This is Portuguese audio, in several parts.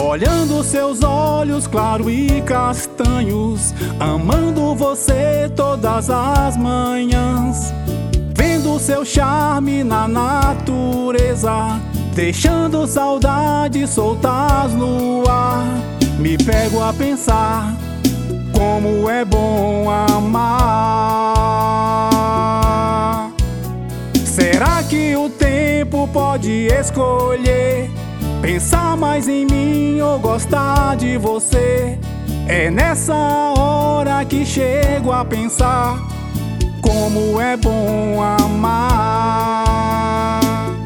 Olhando seus olhos claros e castanhos, amando você todas as manhãs, vendo seu charme na natureza, deixando saudades soltas no ar. Me pego a pensar como é bom amar. Será que o tempo pode escolher pensar mais em mim ou gostar de você? É nessa hora que chego a pensar como é bom amar.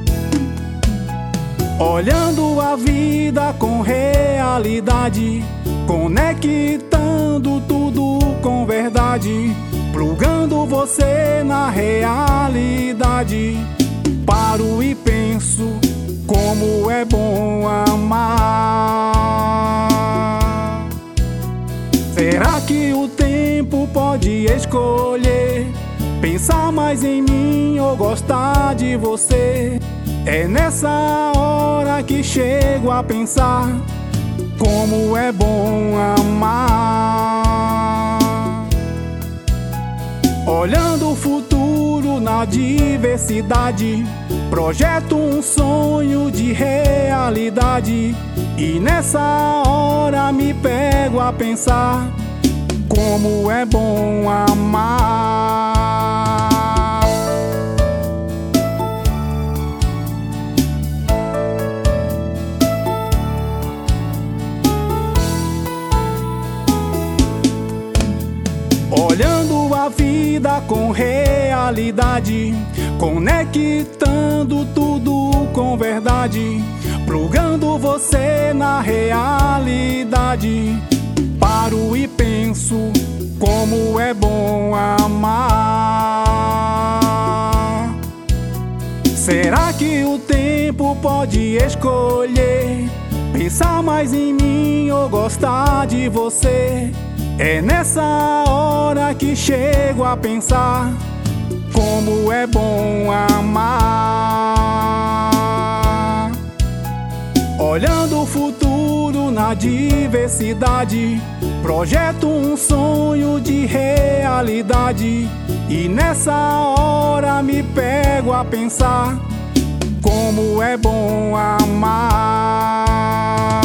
Olhando a vida com realidade, conectando tudo com verdade, plugando você na realidade. Paro e penso como é bom amar. Será que o tempo pode escolher pensar mais em mim ou gostar de você? É nessa hora que chego a pensar como é bom amar. Olhando o futuro na diversidade, projeto um sonho de realidade. E nessa hora me pego a pensar como é bom amar. Olhando a vida com realidade, conectando tudo com verdade, plugando você na realidade. Paro e penso como é bom amar. Será que o tempo pode escolher pensar mais em mim ou gostar de você? É nessa hora que chego a pensar como é bom amar. Olhando o futuro na diversidade, projeto um sonho de realidade. E nessa hora me pego a pensar como é bom amar.